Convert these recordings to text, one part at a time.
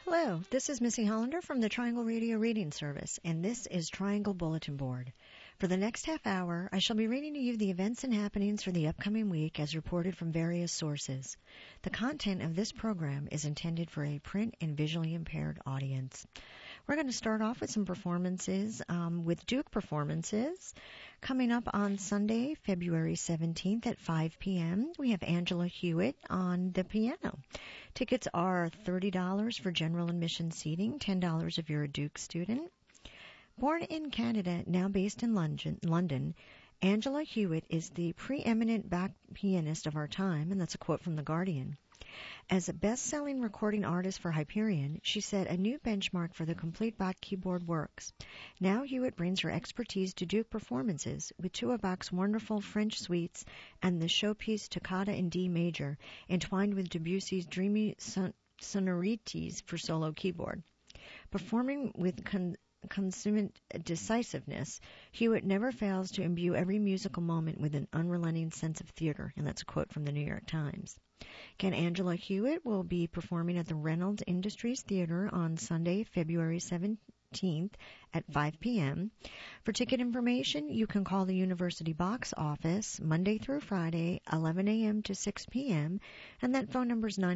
Hello, this is Missy Hollander from the Triangle Radio Reading Service, and this is Triangle Bulletin Board. For the next half hour, I shall be reading to you the events and happenings for the upcoming week as reported from various sources. The content of this program is intended for a print and visually impaired audience. We're going to start off with some performances, with Duke performances. Coming up on Sunday, February 17th at 5 p.m., we have Angela Hewitt on the piano. Tickets are $30 for general admission seating, $10 if you're a Duke student. Born in Canada, now based in London, Angela Hewitt is the preeminent Bach pianist of our time, and that's a quote from The Guardian. As a best-selling recording artist for Hyperion, she set a new benchmark for the complete Bach keyboard works. Now Hewitt brings her expertise to Duke performances with two of Bach's wonderful French suites and the showpiece Toccata in D major, entwined with Debussy's dreamy sonorities for solo keyboard. Performing with consummate decisiveness, Hewitt never fails to imbue every musical moment with an unrelenting sense of theater, and that's a quote from the New York Times. Again, Angela Hewitt will be performing at the Reynolds Industries Theater on Sunday, February 17th at 5 p.m. For ticket information, you can call the University Box office Monday through Friday, 11 a.m. to 6 p.m., and that phone number is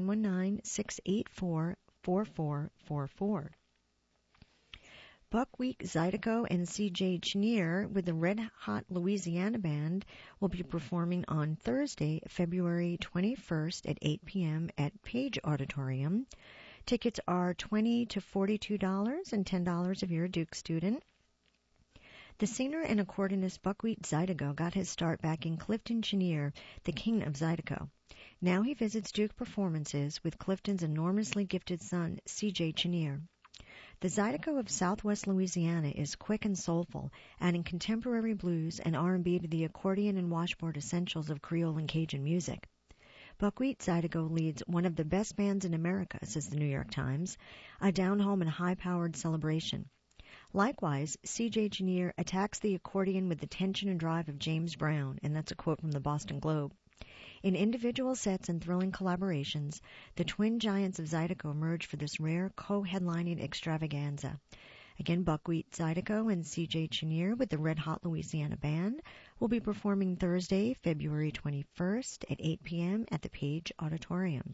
919-684-4444. Buckwheat Zydeco and C.J. Chenier with the Red Hot Louisiana Band will be performing on Thursday, February 21st at 8 p.m. at Page Auditorium. Tickets are $20 to $42 and $10 if you're a Duke student. The singer and accordionist Buckwheat Zydeco got his start back in Clifton Chenier, the king of Zydeco. Now he visits Duke performances with Clifton's enormously gifted son, C.J. Chenier. The Zydeco of Southwest Louisiana is quick and soulful, adding contemporary blues and R&B to the accordion and washboard essentials of Creole and Cajun music. Buckwheat Zydeco leads one of the best bands in America, says the New York Times, a down-home and high-powered celebration. Likewise, C.J. Chenier attacks the accordion with the tension and drive of James Brown, and that's a quote from the Boston Globe. In individual sets and thrilling collaborations, the twin giants of Zydeco emerge for this rare co-headlining extravaganza. Again, Buckwheat Zydeco and C.J. Chenier with the Red Hot Louisiana Band will be performing Thursday, February 21st at 8 p.m. at the Page Auditorium.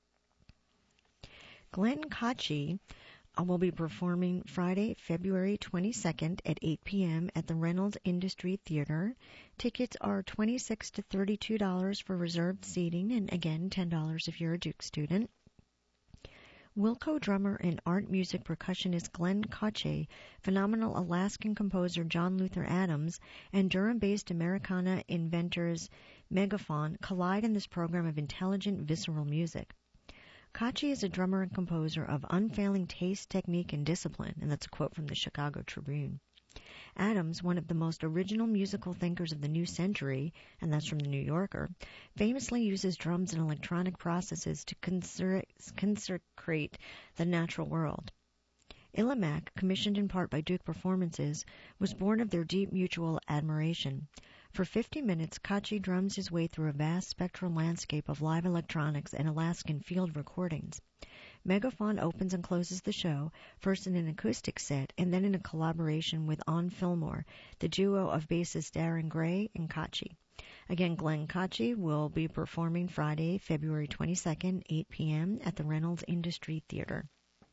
Glenn Kotche will be performing Friday, February 22nd at 8 p.m. at the Reynolds Industry Theater. Tickets are $26 to $32 for reserved seating, and again, $10 if you're a Duke student. Wilco drummer and art music percussionist Glenn Kotche, phenomenal Alaskan composer John Luther Adams, and Durham-based Americana inventors Megaphon collide in this program of intelligent, visceral music. Kotche is a drummer and composer of unfailing taste, technique, and discipline, and that's a quote from the Chicago Tribune. Adams, one of the most original musical thinkers of the new century, and that's from the New Yorker, famously uses drums and electronic processes to consecrate the natural world. Illimac, commissioned in part by Duke Performances, was born of their deep mutual admiration. For 50 minutes, Kotche drums his way through a vast spectral landscape of live electronics and Alaskan field recordings. Megaphon opens and closes the show, first in an acoustic set and then in a collaboration with On Fillmore, the duo of bassists Darren Gray and Kotche. Again, Glenn Kotche will be performing Friday, February 22nd, 8 p.m. at the Reynolds Industry Theater.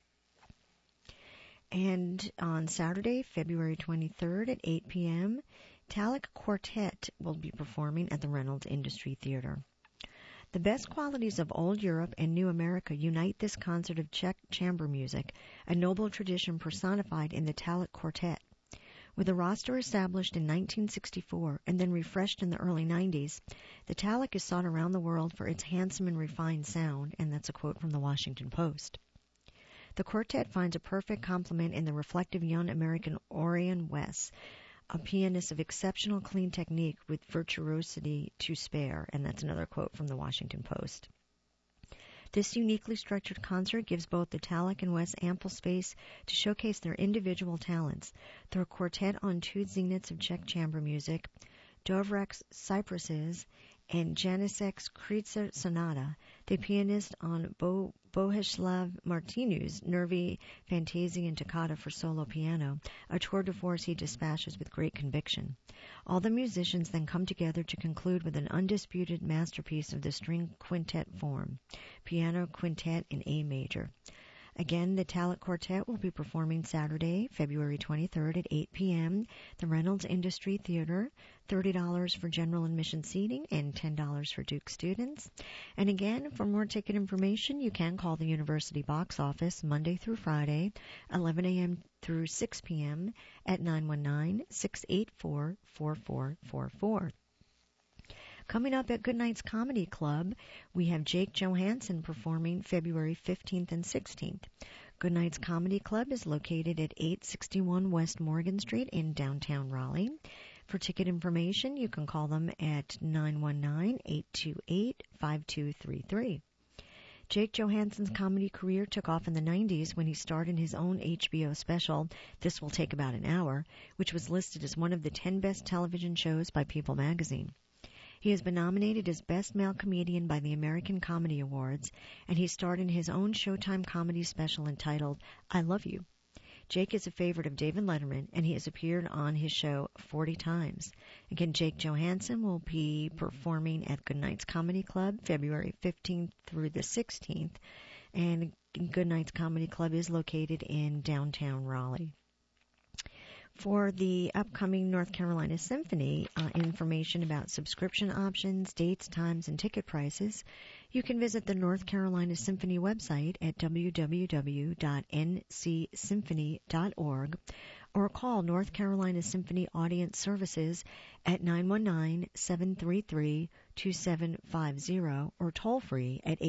And on Saturday, February 23rd at 8 p.m., Talic Quartet will be performing at the Reynolds Industry Theater. The best qualities of old Europe and new America unite this concert of Czech chamber music, a noble tradition personified in the Talic Quartet. With a roster established in 1964 and then refreshed in the early 90s, the Talic is sought around the world for its handsome and refined sound, and that's a quote from the Washington Post. The quartet finds a perfect complement in the reflective young American Orion West, a pianist of exceptional clean technique with virtuosity to spare, and that's another quote from the Washington Post. This uniquely structured concert gives both the Talic and West ample space to showcase their individual talents. Through a quartet on two zeniths of Czech chamber music, Dvorak's Cypresses and Janicek's Kreutzer Sonata, the pianist on Bohuslav Martinu's nervy Fantasie and Toccata for solo piano, a tour de force he dispatches with great conviction. All the musicians then come together to conclude with an undisputed masterpiece of the string quintet form, piano quintet in A major. Again, the Talat Quartet will be performing Saturday, February 23rd at 8 p.m. The Reynolds Industry Theater, $30 for general admission seating and $10 for Duke students. And again, for more ticket information, you can call the University box office Monday through Friday, 11 a.m. through 6 p.m. at 919-684-4444. Coming up at Goodnight's Comedy Club, we have Jake Johansson performing February 15th and 16th. Goodnight's Comedy Club is located at 861 West Morgan Street in downtown Raleigh. For ticket information, you can call them at 919-828-5233. Jake Johansson's comedy career took off in the 90s when he starred in his own HBO special, This Will Take About an Hour, which was listed as one of the 10 best television shows by People magazine. He has been nominated as Best Male Comedian by the American Comedy Awards, and he starred in his own Showtime comedy special entitled I Love You. Jake is a favorite of David Letterman, and he has appeared on his show 40 times. Again, Jake Johansson will be performing at Goodnight's Comedy Club February 15th through the 16th, and Goodnight's Comedy Club is located in downtown Raleigh. For the upcoming North Carolina Symphony, information about subscription options, dates, times, and ticket prices, you can visit the North Carolina Symphony website at www.ncsymphony.org or call North Carolina Symphony Audience Services at 919-733-2750 or toll free at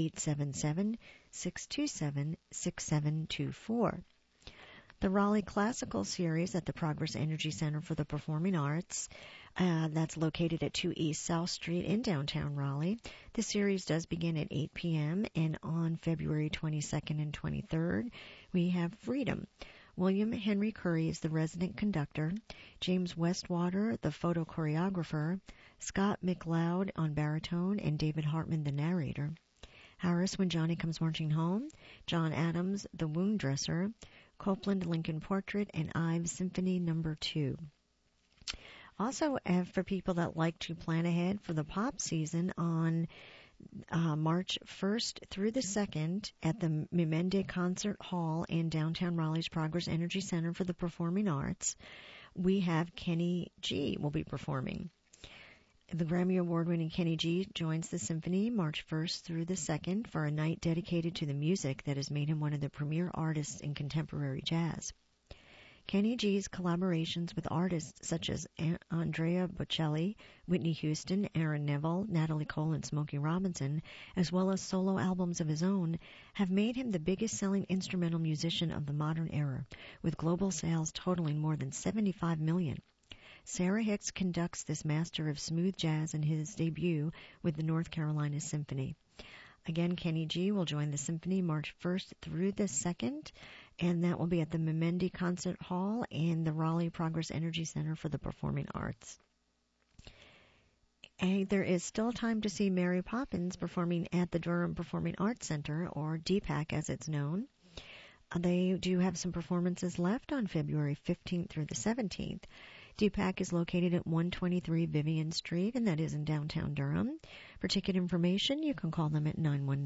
877-627-6724. The Raleigh Classical Series at the Progress Energy Center for the Performing Arts, that's located at 2 East South Street in downtown Raleigh. The series does begin at 8 p.m. and on February 22nd and 23rd, we have Freedom. William Henry Curry is the resident conductor, James Westwater, the photo choreographer, Scott McLeod on baritone, and David Hartman, the narrator. Harris, When Johnny Comes Marching Home, John Adams, The Wound Dresser, Copeland, Lincoln Portrait, and Ives Symphony No. 2. Also, for people that like to plan ahead for the pop season on March 1st through the 2nd at the Mimende Concert Hall in downtown Raleigh's Progress Energy Center for the Performing Arts, we have Kenny G will be performing. The Grammy Award-winning Kenny G joins the symphony March 1st through the 2nd for a night dedicated to the music that has made him one of the premier artists in contemporary jazz. Kenny G's collaborations with artists such as Andrea Bocelli, Whitney Houston, Aaron Neville, Natalie Cole, and Smokey Robinson, as well as solo albums of his own, have made him the biggest-selling instrumental musician of the modern era, with global sales totaling more than 75 million. Sarah Hicks conducts this master of smooth jazz in his debut with the North Carolina Symphony. Again, Kenny G will join the symphony March 1st through the 2nd, and that will be at the Mimende Concert Hall and the Raleigh Progress Energy Center for the Performing Arts. And there is still time to see Mary Poppins performing at the Durham Performing Arts Center, or DPAC as it's known. They do have some performances left on February 15th through the 17th. DPAC is located at 123 Vivian Street, and that is in downtown Durham. For ticket information, you can call them at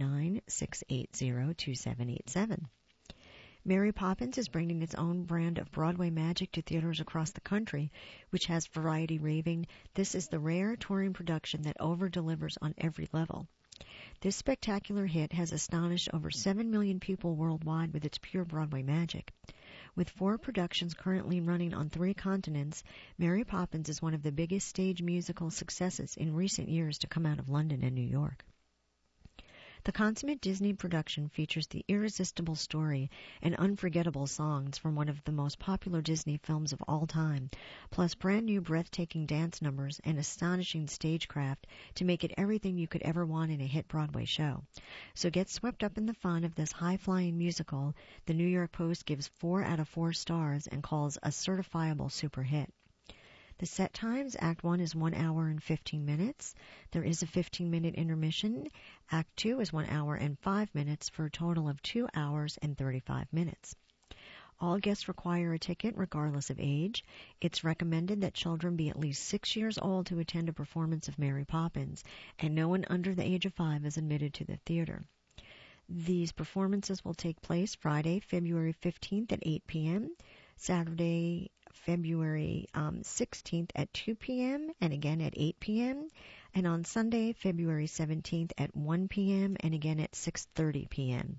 919-680-2787. Mary Poppins is bringing its own brand of Broadway magic to theaters across the country, which has Variety raving, "This is the rare touring production that over-delivers on every level." This spectacular hit has astonished over 7 million people worldwide with its pure Broadway magic. With 4 productions currently running on 3 continents, Mary Poppins is one of the biggest stage musical successes in recent years to come out of London and New York. The consummate Disney production features the irresistible story and unforgettable songs from one of the most popular Disney films of all time, plus brand new breathtaking dance numbers and astonishing stagecraft to make it everything you could ever want in a hit Broadway show. So get swept up in the fun of this high-flying musical the New York Post gives 4 out of 4 stars and calls a certifiable super hit. The set times, Act 1 is 1 hour and 15 minutes. There is a 15-minute intermission. Act 2 is 1 hour and 5 minutes for a total of 2 hours and 35 minutes. All guests require a ticket regardless of age. It's recommended that children be at least 6 years old to attend a performance of Mary Poppins, and no one under the age of 5 is admitted to the theater. These performances will take place Friday, February 15th at 8 p.m., Saturday, February 16th at 2 p.m., and again at 8 p.m., and on Sunday, February 17th at 1 p.m., and again at 6:30 p.m.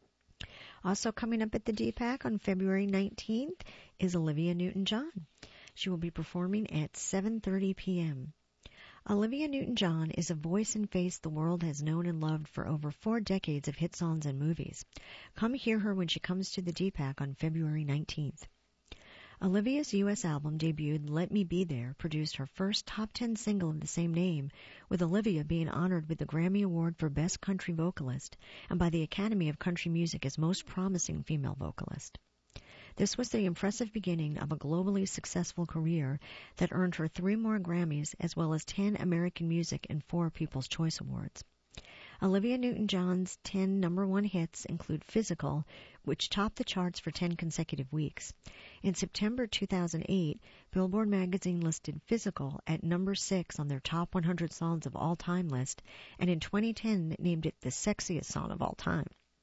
Also coming up at the DPAC on February 19th is Olivia Newton-John. She will be performing at 7:30 p.m. Olivia Newton-John is a voice and face the world has known and loved for over 4 decades of hit songs and movies. Come hear her when she comes to the DPAC on February 19th. Olivia's U.S. album debuted Let Me Be There produced her first top 10 single of the same name, with Olivia being honored with the Grammy Award for Best Country Vocalist and by the Academy of Country Music as Most Promising Female Vocalist. This was the impressive beginning of a globally successful career that earned her 3 more Grammys as well as 10 American Music and 4 People's Choice Awards. Olivia Newton-John's 10 number 1 hits include Physical, which topped the charts for 10 consecutive weeks. In September 2008, Billboard magazine listed Physical at number 6 on their top 100 songs of all time list, and in 2010 named it the sexiest song of all time.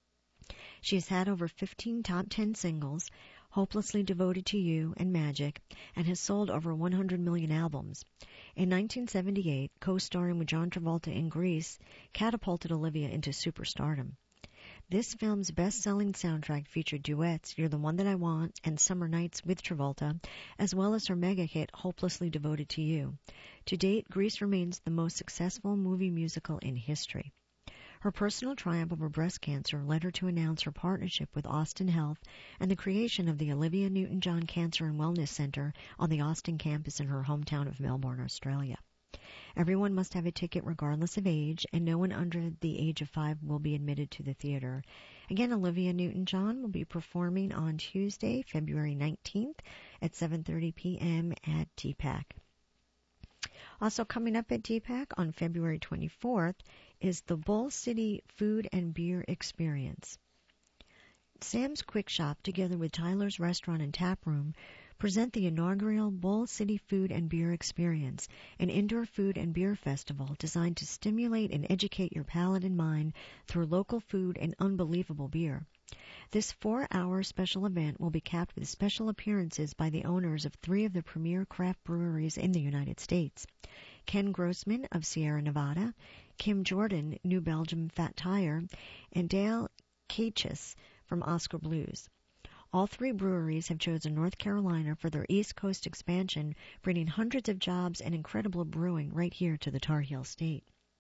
She has had over 15 top 10 singles, Hopelessly Devoted to You and Magic, and has sold over 100 million albums. In 1978, co-starring with John Travolta in Grease, catapulted Olivia into superstardom. This film's best-selling soundtrack featured duets You're the One That I Want and Summer Nights with Travolta, as well as her mega hit Hopelessly Devoted to You. To date, Grease remains the most successful movie musical in history. Her personal triumph over breast cancer led her to announce her partnership with Austin Health and the creation of the Olivia Newton-John Cancer and Wellness Center on the Austin campus in her hometown of Melbourne, Australia. Everyone must have a ticket regardless of age, and no one under the age of 5 will be admitted to the theater. Again, Olivia Newton-John will be performing on Tuesday, February 19th at 7:30 p.m. at DPAC. Also coming up at DPAC on February 24th is the Bull City Food and Beer Experience. Sam's Quick Shop, together with Tyler's Restaurant and Tap Room, present the inaugural Bull City Food and Beer Experience, an indoor food and beer festival designed to stimulate and educate your palate and mind through local food and unbelievable beer. This 4-hour special event will be capped with special appearances by the owners of 3 of the premier craft breweries in the United States: Ken Grossman of Sierra Nevada, Kim Jordan, New Belgium Fat Tire, and Dale Cachis from Oscar Blues. All 3 breweries have chosen North Carolina for their East Coast expansion, bringing hundreds of jobs and incredible brewing right here to the Tar Heel State.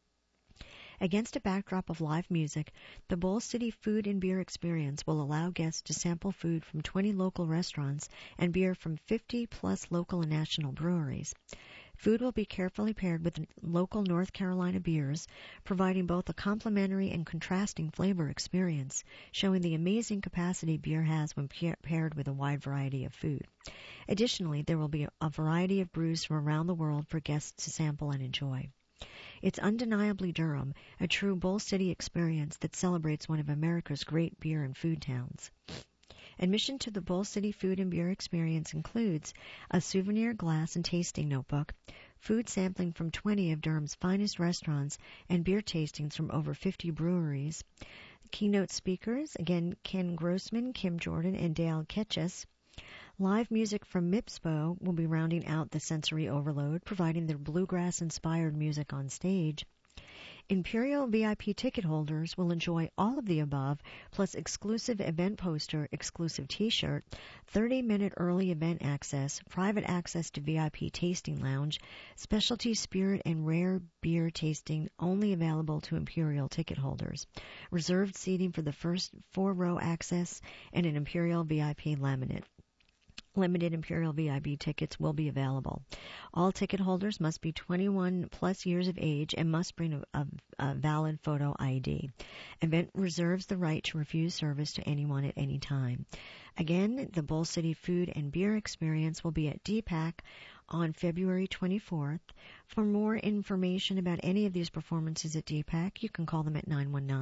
Against a backdrop of live music, the Bull City Food and Beer Experience will allow guests to sample food from 20 local restaurants and beer from 50-plus local and national breweries. Food will be carefully paired with local North Carolina beers, providing both a complementary and contrasting flavor experience, showing the amazing capacity beer has when paired with a wide variety of food. Additionally, there will be a variety of brews from around the world for guests to sample and enjoy. It's undeniably Durham, a true Bull City experience that celebrates one of America's great beer and food towns. Admission to the Bull City Food and Beer Experience includes a souvenir glass and tasting notebook, food sampling from 20 of Durham's finest restaurants, and beer tastings from over 50 breweries. Keynote speakers, again, Ken Grossman, Kim Jordan, and Dale Ketchus. Live music from MIPSPO will be rounding out the sensory overload, providing their bluegrass-inspired music on stage. Imperial VIP ticket holders will enjoy all of the above, plus exclusive event poster, exclusive T-shirt, 30-minute early event access, private access to VIP tasting lounge, specialty spirit and rare beer tasting only available to Imperial ticket holders, reserved seating for the first 4-row access, and an Imperial VIP laminate. Limited Imperial VIP tickets will be available. All ticket holders must be 21 plus years of age and must bring a valid photo ID. Event reserves the right to refuse service to anyone at any time. Again, the Bull City Food and Beer Experience will be at DPAC on February 24th. For more information about any of these performances at DPAC, you can call them at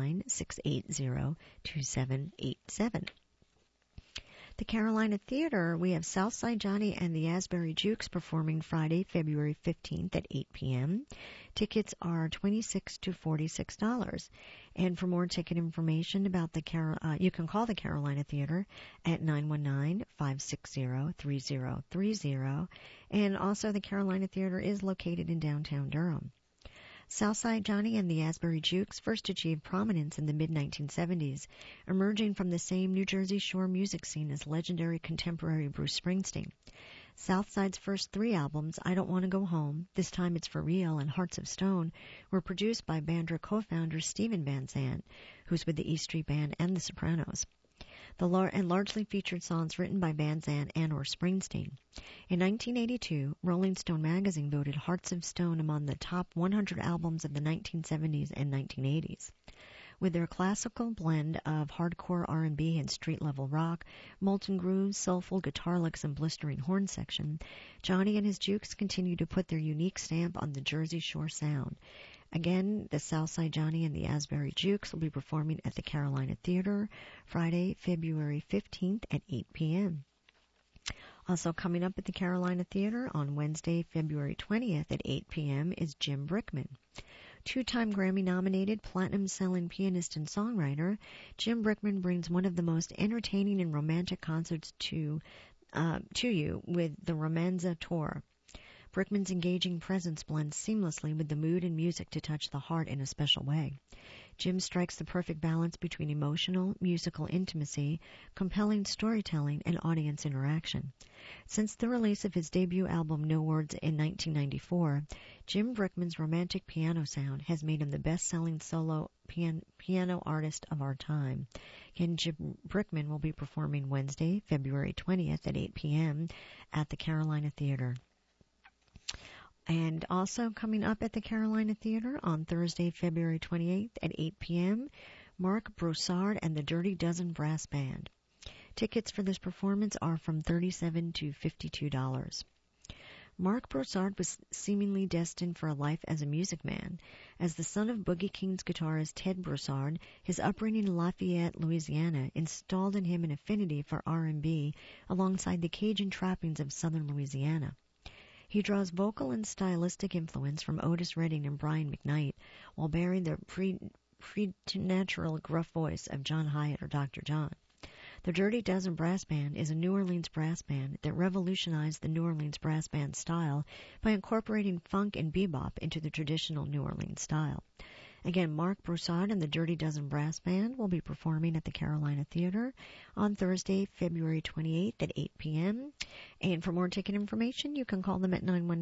919-680-2787. The Carolina Theater, we have Southside Johnny and the Asbury Jukes performing Friday, February 15th at 8 p.m. Tickets are $26 to $46. And for more ticket information about you can call the Carolina Theater at 919-560-3030. And also the Carolina Theater is located in downtown Durham. Southside Johnny and the Asbury Jukes first achieved prominence in the mid-1970s, emerging from the same New Jersey Shore music scene as legendary contemporary Bruce Springsteen. Southside's first 3 albums, I Don't Want to Go Home, This Time It's For Real, and Hearts of Stone, were produced by Bandra co-founder Stephen Van Zandt, who's with the E Street Band and the Sopranos. And largely featured songs written by Van Zandt and or Springsteen. In 1982, Rolling Stone magazine voted Hearts of Stone among the top 100 albums of the 1970s and 1980s. With their classical blend of hardcore R&B and street-level rock, molten grooves, soulful guitar licks, and blistering horn section, Johnny and his Jukes continue to put their unique stamp on the Jersey Shore sound. Again, the Southside Johnny and the Asbury Jukes will be performing at the Carolina Theater Friday, February 15th at 8 p.m. Also coming up at the Carolina Theater on Wednesday, February 20th at 8 p.m. is Jim Brickman. 2-time Grammy-nominated, platinum-selling pianist and songwriter, Jim Brickman brings one of the most entertaining and romantic concerts to you with the Romanza Tour. Brickman's engaging presence blends seamlessly with the mood and music to touch the heart in a special way. Jim strikes the perfect balance between emotional, musical intimacy, compelling storytelling, and audience interaction. Since the release of his debut album No Words in 1994, Jim Brickman's romantic piano sound has made him the best-selling solo piano artist of our time. Again, Jim Brickman will be performing Wednesday, February 20th at 8 p.m. at the Carolina Theater. And also coming up at the Carolina Theater on Thursday, February 28th at 8 p.m., Mark Broussard and the Dirty Dozen Brass Band. Tickets for this performance are from $37 to $52. Mark Broussard was seemingly destined for a life as a music man. As the son of Boogie King's guitarist Ted Broussard, his upbringing in Lafayette, Louisiana, installed in him an affinity for R&B alongside the Cajun trappings of southern Louisiana. He draws vocal and stylistic influence from Otis Redding and Brian McKnight, while bearing the preternatural gruff voice of John Hyatt or Dr. John. The Dirty Dozen Brass Band is a New Orleans brass band that revolutionized the New Orleans brass band style by incorporating funk and bebop into the traditional New Orleans style. Again, Mark Broussard and the Dirty Dozen Brass Band will be performing at the Carolina Theater on Thursday, February 28th at 8 p.m. And for more ticket information, you can call them at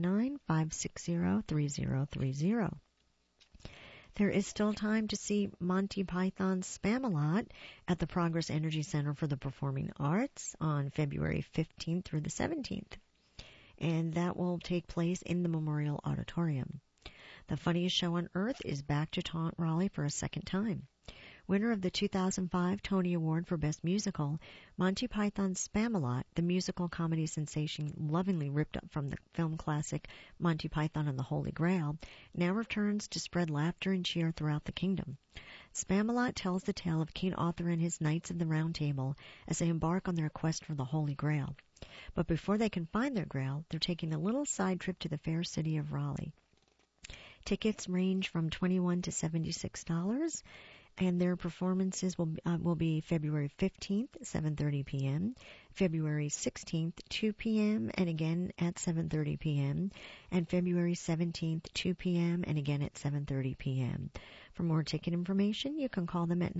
919-560-3030. There is still time to see Monty Python's Spamalot at the Progress Energy Center for the Performing Arts on February 15th through the 17th. And that will take place in the Memorial Auditorium. The Funniest Show on Earth is back to taunt Raleigh for a second time. Winner of the 2005 Tony Award for Best Musical, Monty Python's Spamalot, the musical comedy sensation lovingly ripped up from the film classic Monty Python and the Holy Grail, now returns to spread laughter and cheer throughout the kingdom. Spamalot tells the tale of King Arthur and his knights of the Round Table as they embark on their quest for the Holy Grail. But before they can find their Grail, they're taking a little side trip to the fair city of Raleigh. Tickets range from $21 to $76, and their performances will be February 15th, 7:30 p.m., February 16th, 2 p.m., and again at 7:30 p.m., and February 17th, 2 p.m., and again at 7:30 p.m. For more ticket information, you can call them at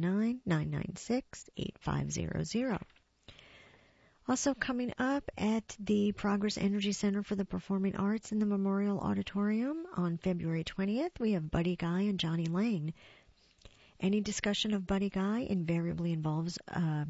919-996-8500. Also coming up at the Progress Energy Center for the Performing Arts in the Memorial Auditorium on February 20th, we have Buddy Guy and Johnny Lang. Any discussion of Buddy Guy invariably involves a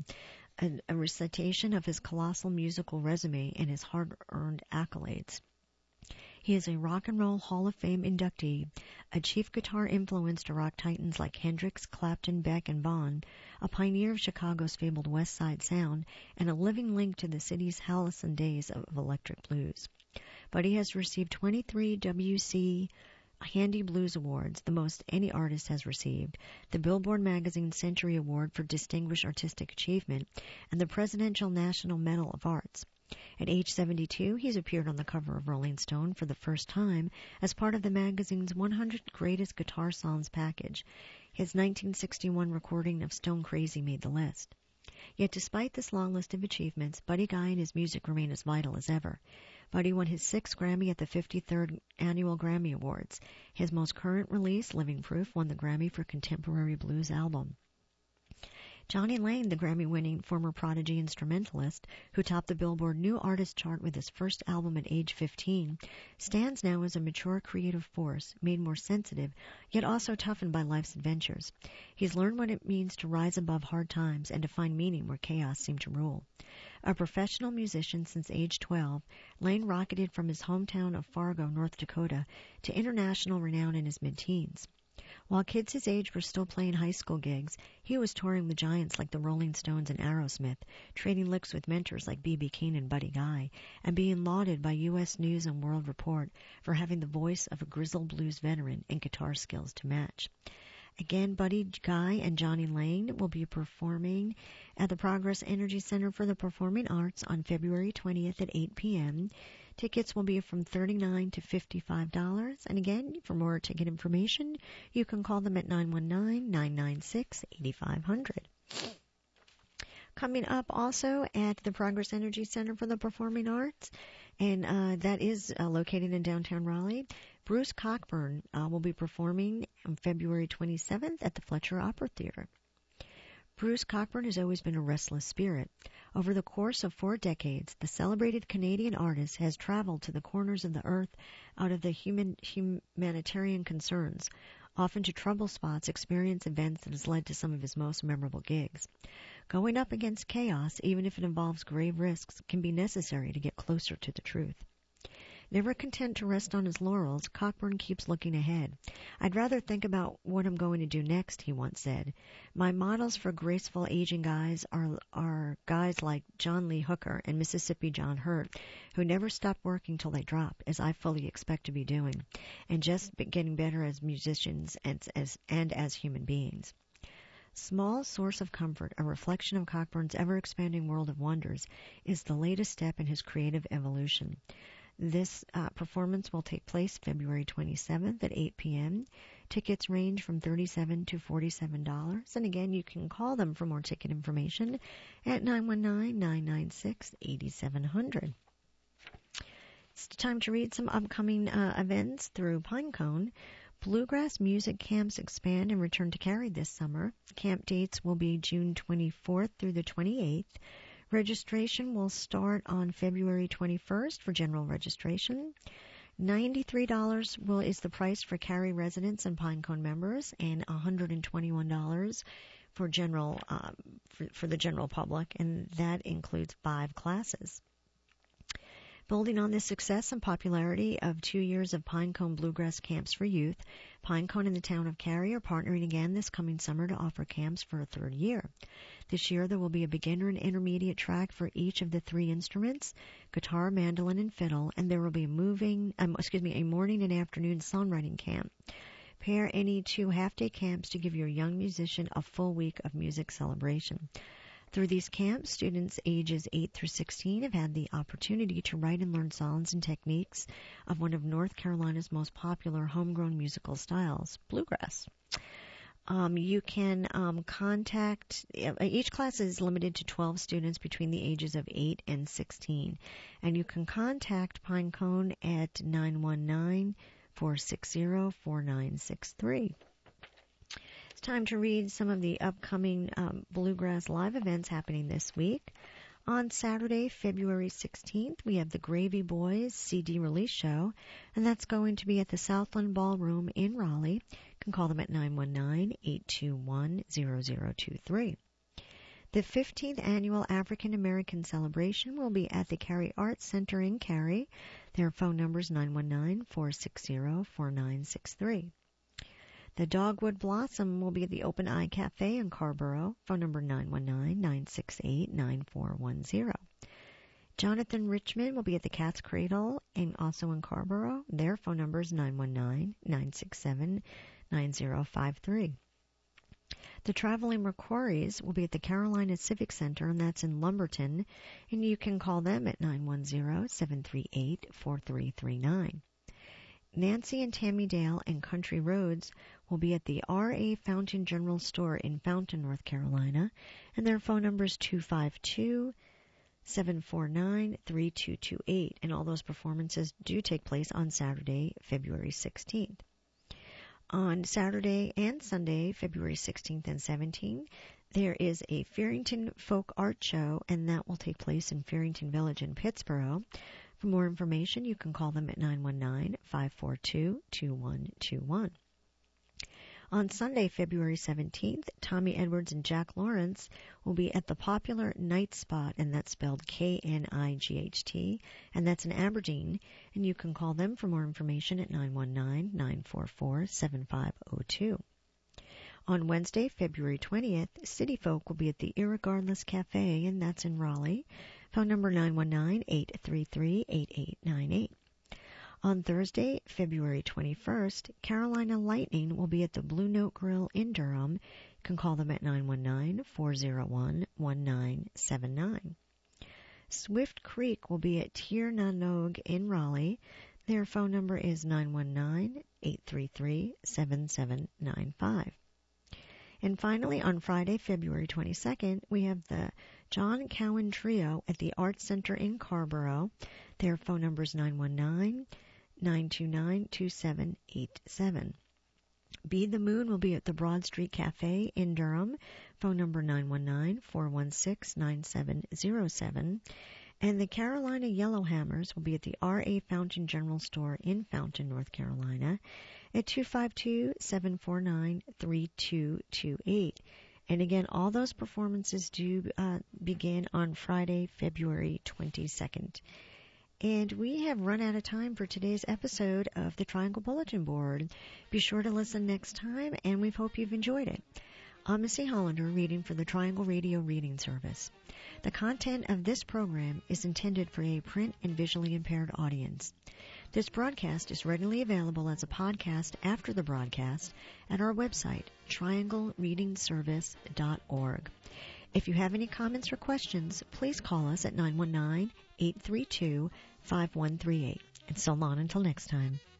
recitation of his colossal musical resume and his hard-earned accolades. He is a Rock and Roll Hall of Fame inductee, a chief guitar influence to rock titans like Hendrix, Clapton, Beck, and Bond, a pioneer of Chicago's fabled West Side sound, and a living link to the city's halcyon days of electric blues. Buddy has received 23 WC Handy Blues Awards, the most any artist has received, the Billboard Magazine Century Award for Distinguished Artistic Achievement, and the Presidential National Medal of Arts. At age 72, he's appeared on the cover of Rolling Stone for the first time as part of the magazine's 100 Greatest Guitar Songs package. His 1961 recording of Stone Crazy made the list. Yet despite this long list of achievements, Buddy Guy and his music remain as vital as ever. Buddy won his 6th Grammy at the 53rd Annual Grammy Awards. His most current release, Living Proof, won the Grammy for Contemporary Blues Album. Johnny Lane, the Grammy-winning former Prodigy instrumentalist, who topped the Billboard New Artist chart with his first album at age 15, stands now as a mature creative force, made more sensitive, yet also toughened by life's adventures. He's learned what it means to rise above hard times and to find meaning where chaos seemed to rule. A professional musician since age 12, Lane rocketed from his hometown of Fargo, North Dakota, to international renown in his mid-teens. While kids his age were still playing high school gigs, he was touring with giants like the Rolling Stones and Aerosmith, trading licks with mentors like B.B. King and Buddy Guy, and being lauded by U.S. News and World Report for having the voice of a grizzled blues veteran and guitar skills to match. Again, Buddy Guy and Johnny Lane will be performing at the Progress Energy Center for the Performing Arts on February 20th at 8 p.m. Tickets will be from $39 to $55. And again, for more ticket information, you can call them at 919-996-8500. Coming up also at the Progress Energy Center for the Performing Arts, and that is located in downtown Raleigh, Bruce Cockburn will be performing on February 27th at the Fletcher Opera Theater. Bruce Cockburn has always been a restless spirit. Over the course of 4 decades, the celebrated Canadian artist has traveled to the corners of the earth out of the humanitarian concerns, often to trouble spots, experience events that has led to some of his most memorable gigs. Going up against chaos, even if it involves grave risks, can be necessary to get closer to the truth. Never content to rest on his laurels, Cockburn keeps looking ahead. "I'd rather think about what I'm going to do next," he once said. "My models for graceful aging guys are guys like John Lee Hooker and Mississippi John Hurt, who never stop working till they drop, as I fully expect to be doing, and just getting better as musicians and as human beings." Small Source of Comfort, a reflection of Cockburn's ever-expanding world of wonders, is the latest step in his creative evolution. This performance will take place February 27th at 8 p.m. Tickets range from $37 to $47. And again, you can call them for more ticket information at 919-996-8700. It's time to read some upcoming events through Pinecone. Bluegrass music camps expand and return to Cary this summer. Camp dates will be June 24th through the 28th. Registration will start on February 21st for general registration. $93 is the price for Cary residents and Pinecone members, and $121 for general for the general public, and that includes 5 classes. Building on the success and popularity of 2 years of Pinecone Bluegrass Camps for Youth, Pinecone and the town of Cary are partnering again this coming summer to offer camps for a 3rd year. This year there will be a beginner and intermediate track for each of the 3 instruments, guitar, mandolin, and fiddle, and there will be a morning and afternoon songwriting camp. Pair any 2 half-day camps to give your young musician a full week of music celebration. Through these camps, students ages 8 through 16 have had the opportunity to write and learn songs and techniques of one of North Carolina's most popular homegrown musical styles, bluegrass. You can contact, each class is limited to 12 students between the ages of 8 and 16, and you can contact Pinecone at 919-460-4963. Time to read some of the upcoming Bluegrass live events happening this week. On Saturday, February 16th, we have the Gravy Boys CD release show, and that's going to be at the Southland Ballroom in Raleigh. You can call them at 919-821-0023. The 15th Annual African American Celebration will be at the Cary Arts Center in Cary. Their phone number is 919-460-4963. The Dogwood Blossom will be at the Open Eye Cafe in Carrboro. Phone number 919-968-9410. Jonathan Richmond will be at the Cat's Cradle and also in Carrboro. Their phone number is 919-967-9053. The Traveling McQuarries will be at the Carolina Civic Center, and that's in Lumberton, and you can call them at 910-738-4339. Nancy and Tammy Dale and Country Roads will be at the R.A. Fountain General Store in Fountain, North Carolina, and their phone number is 252-749-3228, and all those performances do take place on Saturday, February 16th. On Saturday and Sunday, February 16th and 17th, there is a Fearington Folk Art Show, and that will take place in Fearington Village in Pittsboro. For more information, you can call them at 919-542-2121. On Sunday, February 17th, Tommy Edwards and Jack Lawrence will be at the popular Night Spot, and that's spelled K-N-I-G-H-T, and that's in Aberdeen, and you can call them for more information at 919-944-7502. On Wednesday, February 20th, City Folk will be at the Irregardless Cafe, and that's in Raleigh. Phone number 919-833-8898. On Thursday, February 21st, Carolina Lightning will be at the Blue Note Grill in Durham. You can call them at 919-401-1979. Swift Creek will be at Tir na Nog in Raleigh. Their phone number is 919-833-7795. And finally, on Friday, February 22nd, we have the John Cowan Trio at the Arts Center in Carrboro. Their phone number is 919-929-2787. Beat the Moon will be at the Broad Street Cafe in Durham. Phone number 919-416-9707. And the Carolina Yellowhammers will be at the R.A. Fountain General Store in Fountain, North Carolina at 252-749-3228. And again, all those performances do begin on Friday, February 22nd. And we have run out of time for today's episode of the Triangle Bulletin Board. Be sure to listen next time, and we hope you've enjoyed it. I'm Missy Hollander, reading for the Triangle Radio Reading Service. The content of this program is intended for a print and visually impaired audience. This broadcast is readily available as a podcast after the broadcast at our website, trianglereadingservice.org. If you have any comments or questions, please call us at 919-832-5138. And so long until next time.